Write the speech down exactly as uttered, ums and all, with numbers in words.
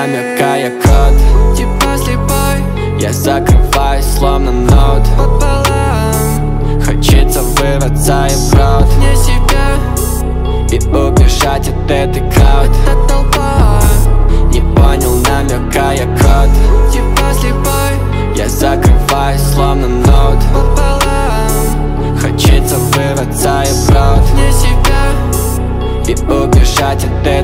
намекая код. Типа слепой, я закрываюсь словно ноут. пополам, хочется вырваться и в рот вне себя, и убежать от этой крауд. эта толпа. Не понял, намекая код. Типа слепой, я закрываюсь словно ноут. пополам, хочется вырваться и в рот вне себя, и убежать от этой